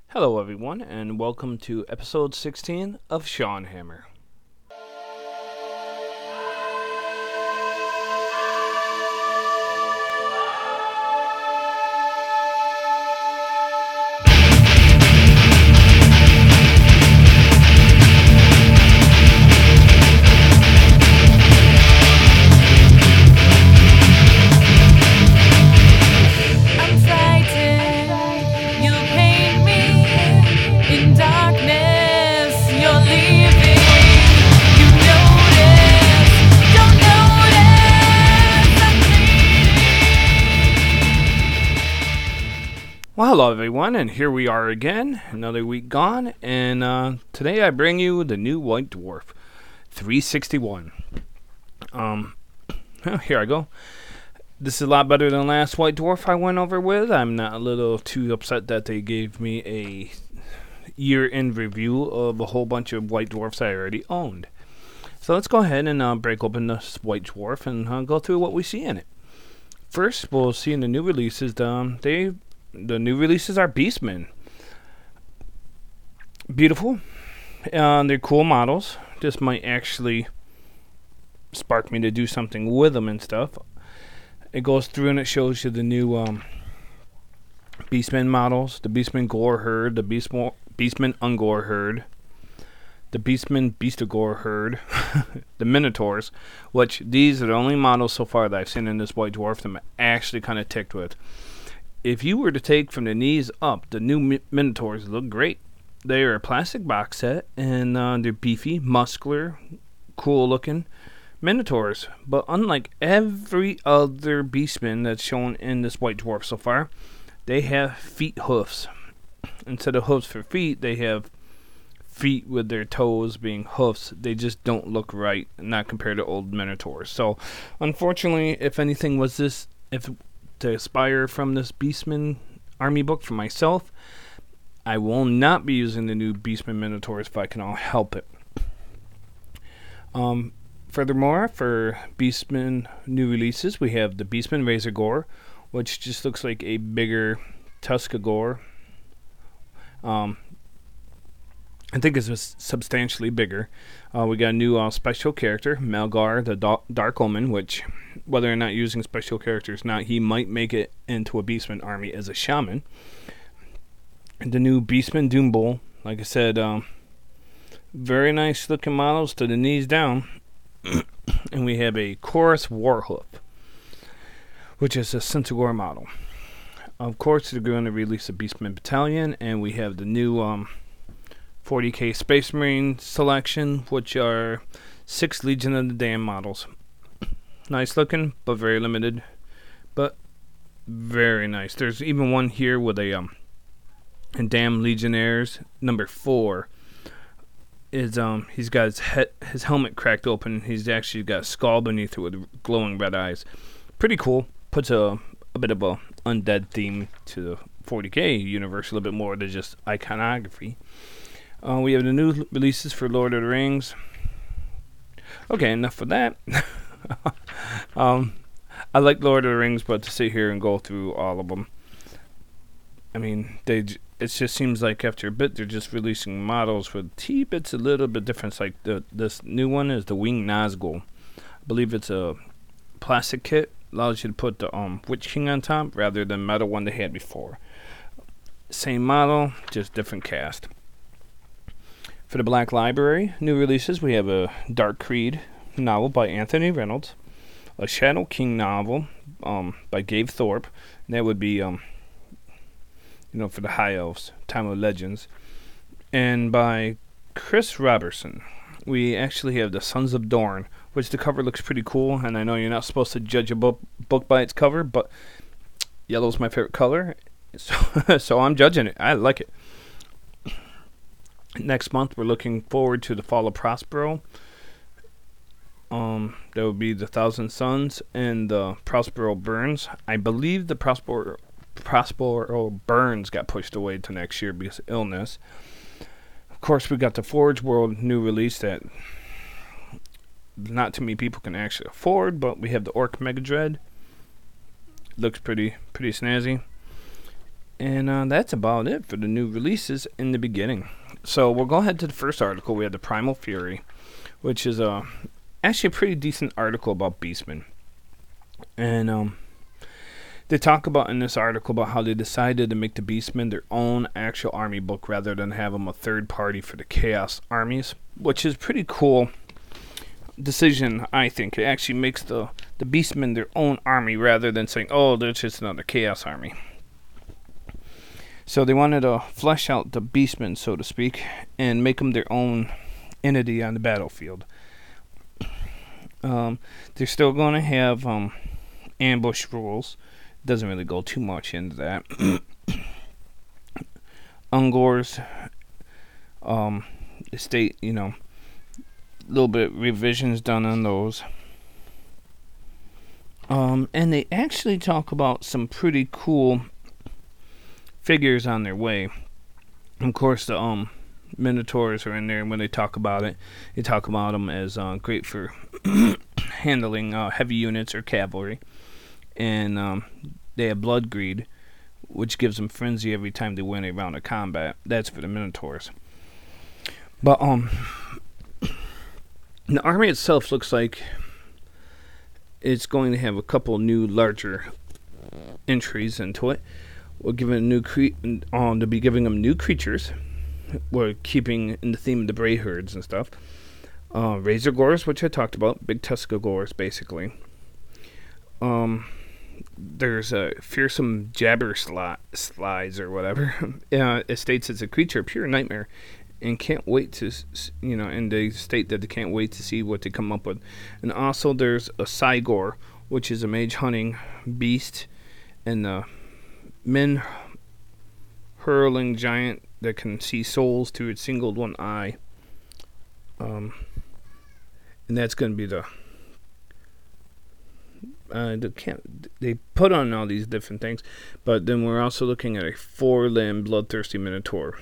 Hello, everyone, and welcome to episode 16 of Sean Hammer. Well, hello everyone, and here we are again, another week gone, and today I bring you the new White Dwarf, 361. Here I go. This is a lot better than the last White Dwarf I went over with. I'm not a little too upset that they gave me a year-end review of a whole bunch of White Dwarfs I already owned. So let's go ahead and break open this White Dwarf and go through what we see in it. First, we'll see in the new releases, the new releases are Beastmen. Beautiful. They're cool models. This might actually spark me to do something with them and stuff. It goes through and it shows you the new Beastmen models. The Beastmen Gore Herd. The Beastmen Ungore Herd. The Beastmen Beastagore Herd. The Minotaurs. Which, these are the only models so far that I've seen in this White Dwarf that I'm actually kind of ticked with. If you were to take from the knees up, the new Minotaurs look great. They are a plastic box set, and they're beefy, muscular, cool-looking Minotaurs. But unlike every other Beastman that's shown in this White Dwarf so far, they have feet hoofs. Instead of hoofs for feet, they have feet with their toes being hoofs. They just don't look right, not compared to old Minotaurs. So, unfortunately, if anything was this... to aspire from this Beastman army book for myself, I will not be using the new Beastman Minotaurs if I can all help it. Furthermore, for Beastman new releases, we have the Beastman Razorgore, which just looks like a bigger Tuskagore. I think it's substantially bigger. We got a new special character, Melgar, the Dark Omen, which, whether or not using special characters or not, he might make it into a Beastman army as a shaman. And the new Beastman Doombull, like I said, very nice looking models to the knees down. And we have a Chorus Warhoof, which is a Centaur model. Of course, they're going to release a Beastman Battalion, and we have the new 40k Space Marine selection, which are 6 Legion of the Damned models. Nice looking, but very limited. But very nice. There's even one here with a Damned Legionnaires number 4. Is he's got his helmet cracked open. He's actually got a skull beneath it with glowing red eyes. Pretty cool. Puts a bit of a undead theme to the 40k universe, a little bit more than just iconography. We have the new releases for Lord of the Rings. Okay, enough for that. I like Lord of the Rings, but to sit here and go through all of them, I mean, it just seems like after a bit they're just releasing models with T-bits a little bit different. It's like this new one is the Winged Nazgul. I believe it's a plastic kit. Allows you to put the Witch King on top rather than metal one they had before. Same model, just different cast. For the Black Library, new releases, we have a Dark Creed novel by Anthony Reynolds, a Shadow King novel by Gabe Thorpe, and that would be, for the High Elves, Time of Legends, and by Chris Robertson. We actually have the Sons of Dorn, which the cover looks pretty cool, and I know you're not supposed to judge a book by its cover, but yellow's my favorite color, so I'm judging it. I like it. Next month, we're looking forward to the Fall of Prospero. That would be the Thousand Suns and the Prospero Burns. I believe the Prospero Burns got pushed away to next year because of illness. Of course, we got the Forge World new release that not too many people can actually afford, but we have the Orc Mega Dread. Looks pretty snazzy. And that's about it for the new releases in the beginning. So we'll go ahead to the first article. We have the Primal Fury, which is actually a pretty decent article about Beastmen. And they talk about in this article about how they decided to make the Beastmen their own actual army book rather than have them a third party for the Chaos armies, which is pretty cool decision, I think. It actually makes the Beastmen their own army rather than saying, oh, there's just another Chaos army. So they wanted to flesh out the Beastmen, so to speak, and make them their own entity on the battlefield. They're still going to have ambush rules. Doesn't really go too much into that. Ungor's estate, a little bit revisions done on those. And they actually talk about some pretty cool figures on their way. Of course, the Minotaurs are in there, and when they talk about it, they talk about them as great for handling heavy units or cavalry. And they have Blood Greed, which gives them frenzy every time they win a round of combat. That's for the Minotaurs. But the army itself looks like it's going to have a couple new larger entries into it. We're giving to be giving them new creatures. We're keeping in the theme of the Bray herds and stuff. Razor Gores, which I talked about, big Tuscarors, basically. There's a fearsome Jabber Slides or whatever. It states it's a creature of pure nightmare, and can't wait to, and they state that they can't wait to see what they come up with. And also, there's a Cygor, which is a mage hunting beast, and the men hurling giant that can see souls through its single one eye. And that's going to be they put on all these different things, but then we're also looking at a 4-limb bloodthirsty Minotaur.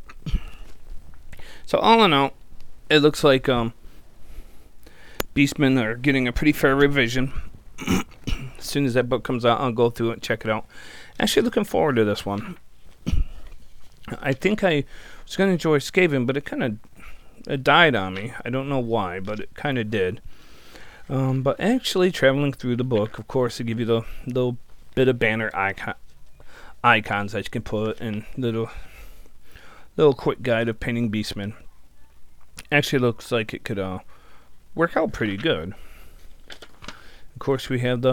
So all in all, it looks like Beastmen are getting a pretty fair revision. As soon as that book comes out, I'll go through it and check it out. Actually looking forward to this one. I think I was going to enjoy Skaven, but it died on me. I don't know why, but it kind of did. But actually traveling through the book, of course, they give you the little bit of banner icons that you can put, and little quick guide of painting Beastmen. Actually looks like it could work out pretty good. Of course, we have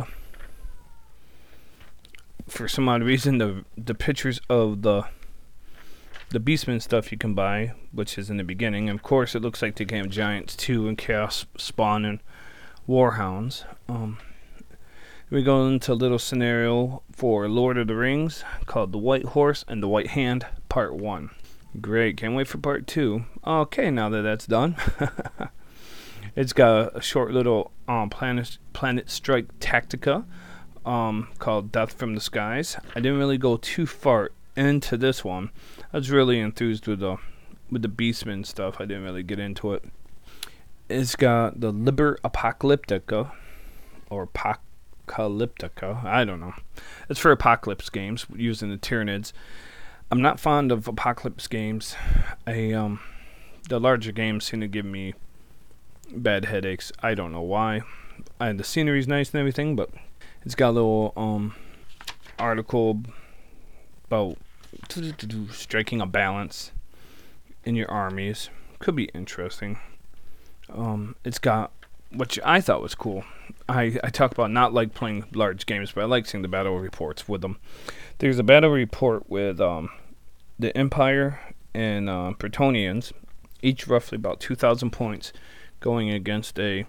for some odd reason, the pictures of the Beastmen stuff you can buy, which is in the beginning. And of course, it looks like they can have Giants too, and Chaos Spawn and Warhounds. We go into a little scenario for Lord of the Rings called The White Horse and the White Hand, Part 1. Great, can't wait for Part 2. Okay, now that that's done. It's got a short little Planet Strike Tactica called Death from the Skies. I didn't really go too far into this one. I was really enthused with the Beastmen stuff. I didn't really get into it. It's got the Liber Apocalyptica, or Apocalyptica, I don't know. It's for Apocalypse games, using the Tyranids. I'm not fond of Apocalypse games. The larger games seem to give me bad headaches. I don't know why. The scenery's nice and everything, but it's got a little article about striking a balance in your armies. Could be interesting. It's got, which I thought was cool. I talk about not like playing large games, but I like seeing the battle reports with them. There's a battle report with the Empire and Bretonnians, each roughly about 2,000 points, going against a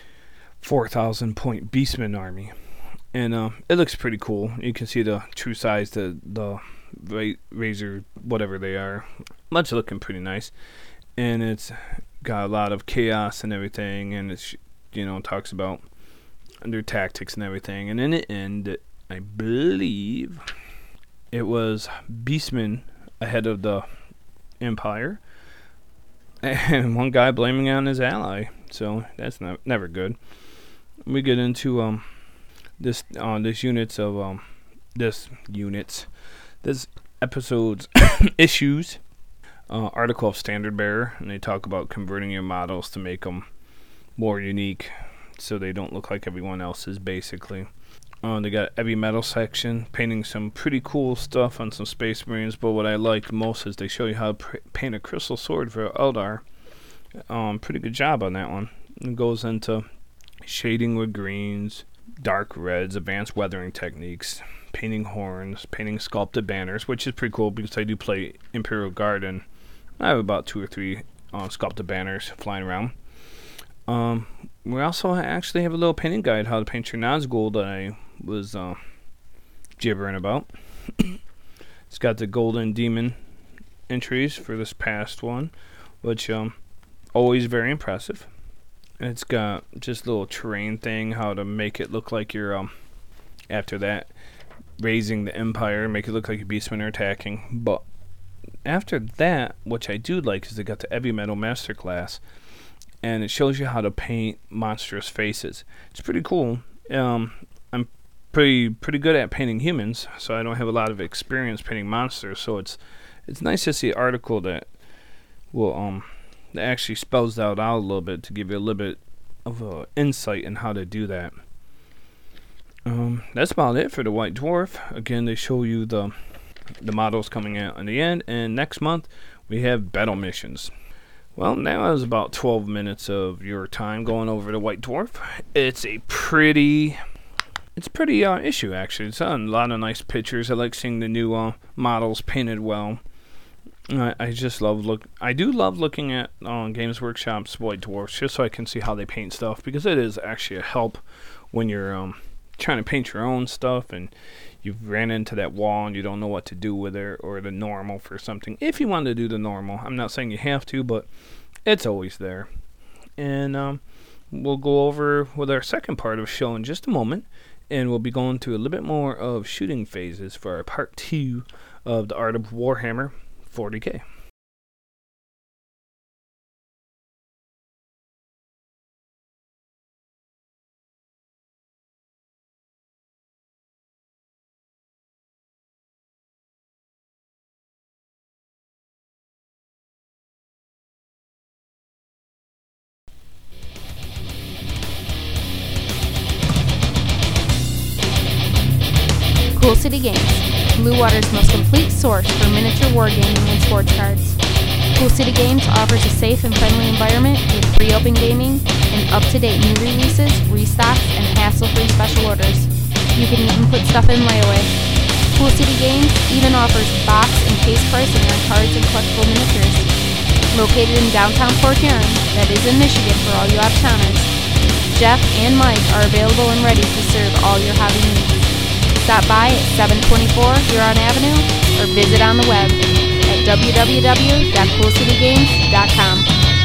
4,000 point Beastmen army. And it looks pretty cool. You can see the true size, the razor, whatever they are. Much looking pretty nice. And it's got a lot of chaos and everything, and it's, talks about their tactics and everything. And in the end, I believe it was Beastmen ahead of the Empire, and one guy blaming on his ally. So that's never good. We get into this units. This episode's issues article of Standard Bearer, and they talk about converting your models to make them more unique so they don't look like everyone else's, basically. They got heavy metal section, painting some pretty cool stuff on some Space Marines, but what I liked most is they show you how to paint a crystal sword for Eldar. Pretty good job on that one. It goes into shading with greens, dark reds, advanced weathering techniques, painting horns, painting sculpted banners, which is pretty cool because I do play Imperial Guard and I have about 2 or 3 sculpted banners flying around. We also actually have a little painting guide how to paint your Nazgul that I was gibbering about. It's got the Golden Demon entries for this past one, which always very impressive. It's got just a little terrain thing, how to make it look like you're after that raising the Empire, make it look like your Beastmen are attacking. But after that, which I do like, is they got the Heavy Metal Masterclass, and it shows you how to paint monstrous faces. It's pretty cool. I'm pretty good at painting humans, so I don't have a lot of experience painting monsters. So it's nice to see an article that will that actually spells that out a little bit to give you a little bit of insight in how to do that. That's about it for the White Dwarf. Again, they show you the models coming out in the end, and next month we have battle missions. Well, now is about 12 minutes of your time going over the White Dwarf. It's pretty issue, actually. It's a lot of nice pictures. I like seeing the new models painted well. I just love looking at Games Workshop's White Dwarfs just so I can see how they paint stuff, because it is actually a help when you're trying to paint your own stuff and you've ran into that wall and you don't know what to do with it, or the normal for something. If you want to do the normal, I'm not saying you have to, but it's always there. And we'll go over with our second part of the show in just a moment, and we'll be going to a little bit more of shooting phases for our part 2 of the Art of Warhammer 40K. Cool City Games, Blue Water's most complete source for miniature wargaming and sports cards. Cool City Games offers a safe and friendly environment with free open gaming and up-to-date new releases, restocks, and hassle-free special orders. You can even put stuff in layaway. Cool City Games even offers box and case pricing on cards and collectible miniatures. Located in downtown Port Huron, that is in Michigan for all you out-of-towners, Jeff and Mike are available and ready to serve all your hobby needs. Stop by at 724 Huron Avenue or visit on the web at www.coolcitygames.com.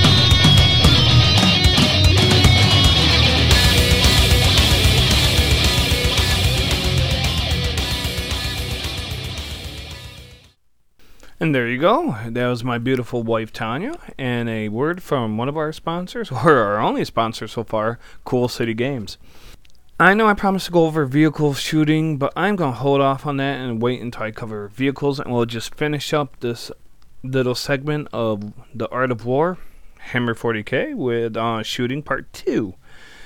And there you go. That was my beautiful wife, Tanya, and a word from one of our sponsors, or our only sponsor so far, Cool City Games. I know I promised to go over vehicle shooting, but I'm going to hold off on that and wait until I cover vehicles, and we'll just finish up this little segment of the Art of War, Hammer 40K, with shooting part 2.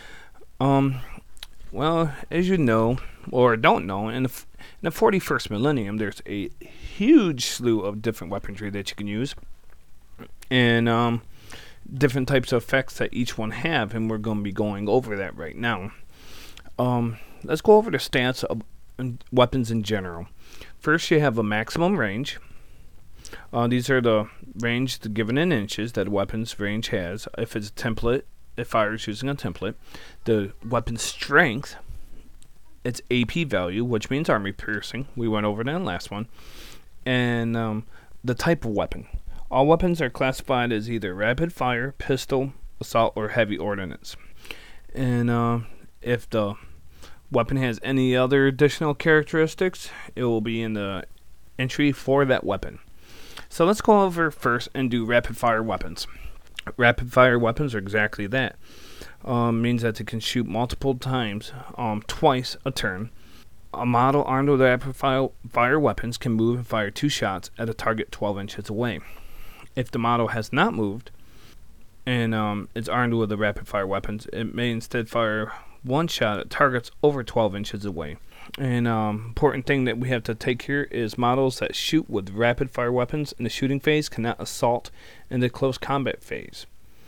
Well, as you know, or don't know, in the 41st millennium, there's a huge slew of different weaponry that you can use, and different types of effects that each one have, and we're going to be going over that right now. Let's go over the stats of weapons in general. First, you have a maximum range. These are the range given in inches that a weapon's range has. If it's a template, it fires using a template. The weapon strength, its AP value, which means armor piercing. We went over that in the last one. And the type of weapon. All weapons are classified as either rapid fire, pistol, assault, or heavy ordnance. And if the weapon has any other additional characteristics, it will be in the entry for that weapon. So let's go over first and do rapid fire weapons. Rapid fire weapons are exactly that. Means that they can shoot multiple times, twice a turn. A model armed with rapid fire weapons can move and fire 2 shots at a target 12 inches away. If the model has not moved and is armed with the rapid fire weapons, it may instead fire 1 shot at targets over 12 inches away. And important thing that we have to take here is models that shoot with rapid fire weapons in the shooting phase cannot assault in the close combat phase.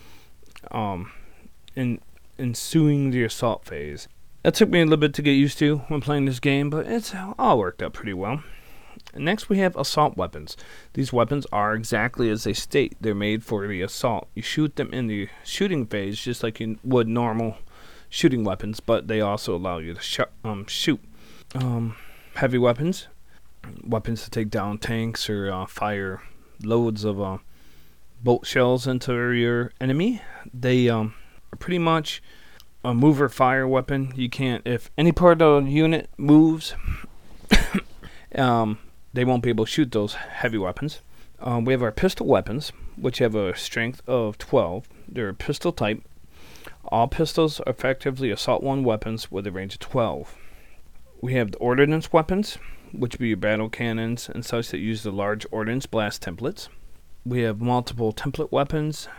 In ensuing the assault phase. That took me a little bit to get used to when playing this game, but it's all worked out pretty well. Next we have assault weapons. These weapons are exactly as they state. They're made for the assault. You shoot them in the shooting phase just like you would normal shooting weapons, but they also allow you to shoot. Heavy weapons. Weapons to take down tanks or fire loads of bolt shells into your enemy. They are pretty much a mover fire weapon. You can't, if any part of the unit moves, they won't be able to shoot those heavy weapons. We have our pistol weapons, which have a strength of 12. They're pistol type. All pistols are effectively assault 1 weapons with a range of 12. We have the ordnance weapons, which would be your battle cannons and such that use the large ordnance blast templates. We have multiple template weapons,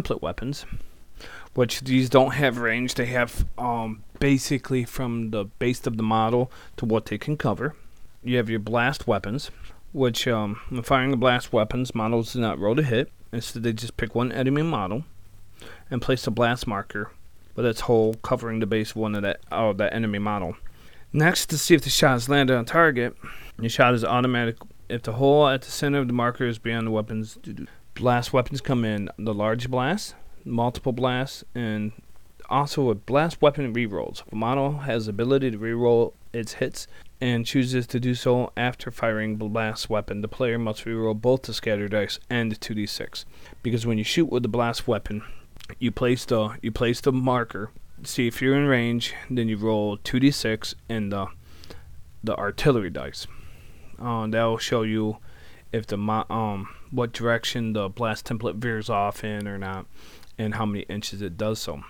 which these don't have range. They have basically from the base of the model to what they can cover. You have your blast weapons, which when firing the blast weapons, models do not roll to hit. Instead, they just pick one enemy model and place a blast marker with its hole covering the base of that enemy model. Next, to see if the shot is landed on target, your shot is automatic if the hole at the center of the marker is beyond the weapons. Blast weapons come in the large blast, multiple blasts, and also a blast weapon rerolls. If a model has the ability to reroll its hits and chooses to do so after firing the blast weapon, the player must reroll both the scatter dice and the 2d6. Because when you shoot with the blast weapon, you place the marker, see if you're in range, then you roll 2d6 and the artillery dice. That will show you if what direction the blast template veers off in or not, and how many inches it does so.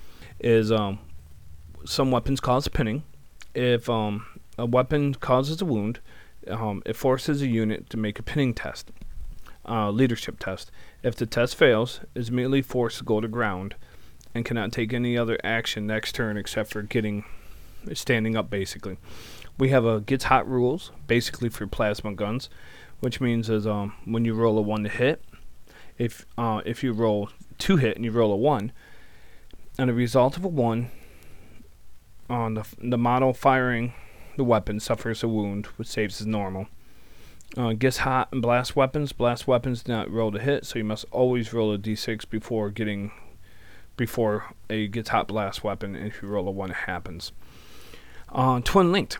Some weapons cause pinning. If a weapon causes a wound, it forces a unit to make a pinning test, leadership test. If the test fails, it is immediately forced to go to ground and cannot take any other action next turn except for standing up, basically. We have a gets hot rules, basically for plasma guns, which means is when you roll a 1 to hit, if you roll 2 hit and you roll a 1, and the result of a 1 on the model firing the weapon suffers a wound, which saves as normal. Gets hot and blast weapons do not roll to hit, so you must always roll a d6 before a gets hot blast weapon, and if you roll a 1 it happens. Twin linked.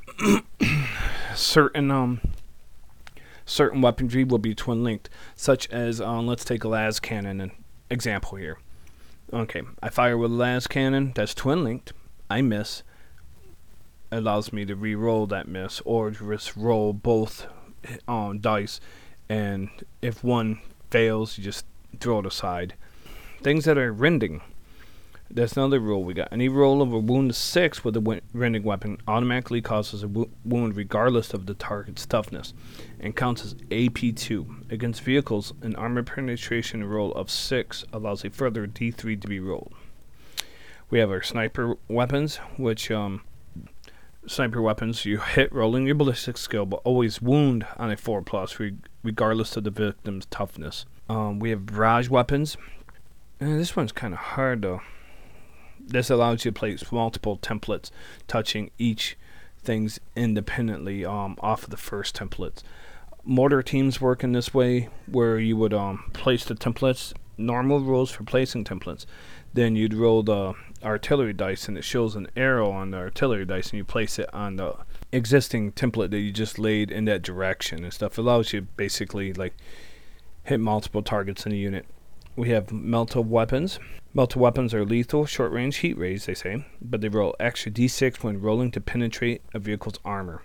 Certain weaponry will be twin linked, such as let's take a las cannon an example here. Okay, I fire with a las cannon, that's twin linked. I miss. It allows me to re-roll that miss, or just roll both dice, and if one fails, you just throw it aside. Things that are rending. That's another rule we got. Any roll of a wound of 6 with a rending weapon automatically causes a wound regardless of the target's toughness, and counts as AP2. Against vehicles, an armor penetration roll of 6 allows a further D3 to be rolled. We have our sniper weapons, which sniper weapons you hit rolling your ballistic skill, but always wound on a 4+, regardless of the victim's toughness. We have barrage weapons. And this one's kind of hard though. This allows you to place multiple templates, touching each things independently off of the first templates. Mortar teams work in this way, where you would place the templates, normal rules for placing templates. Then you'd roll the artillery dice, and it shows an arrow on the artillery dice, and you place it on the existing template that you just laid in that direction and stuff. It allows you basically like hit multiple targets in a unit. We have melta weapons. Melta weapons are lethal, short-range heat rays, they say, but they roll extra d6 when rolling to penetrate a vehicle's armor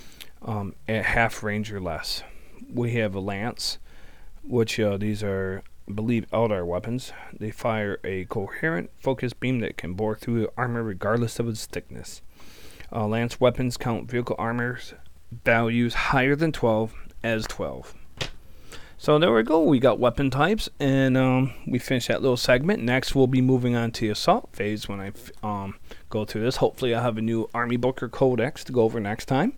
at half range or less. We have a lance, which these are, I believe, Eldar weapons. They fire a coherent, focused beam that can bore through the armor regardless of its thickness. Lance weapons count vehicle armors values higher than 12 as 12. So there we go. We got weapon types, and we finished that little segment. Next, we'll be moving on to the assault phase when I go through this. Hopefully, I'll have a new Army book or codex to go over next time.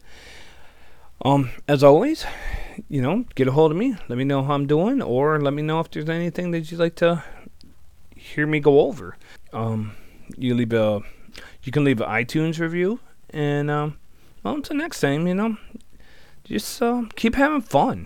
As always, get a hold of me. Let me know how I'm doing, or let me know if there's anything that you'd like to hear me go over. You can leave an iTunes review, and until next time, just keep having fun.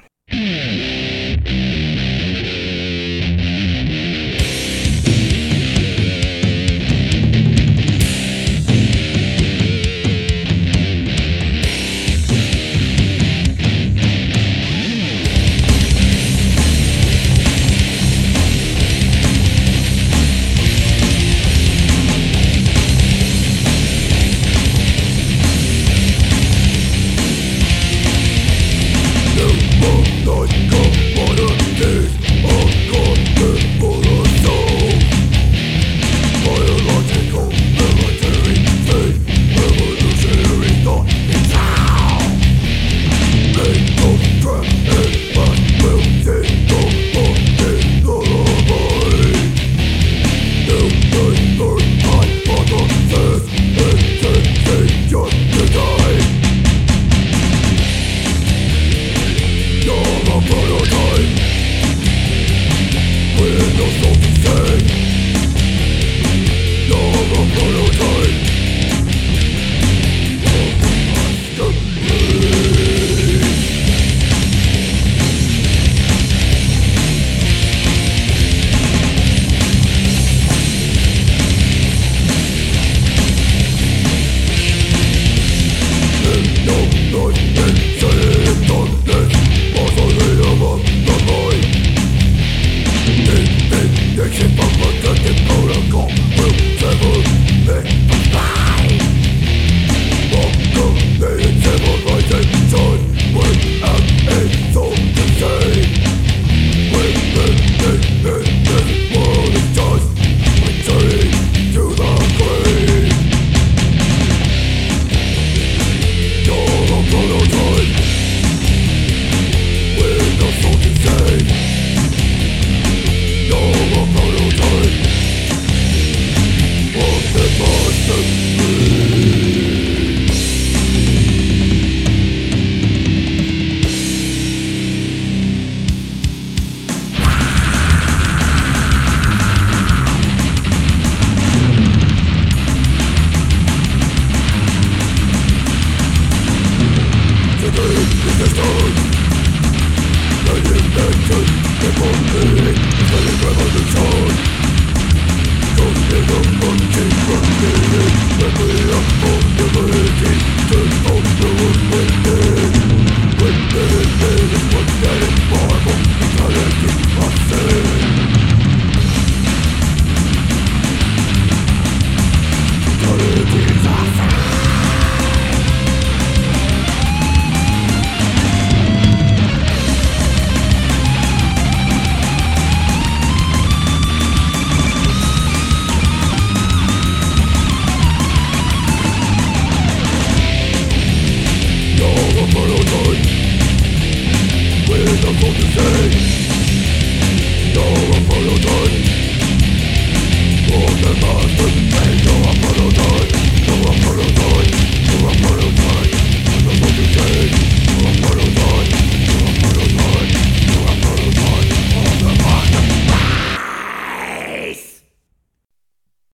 When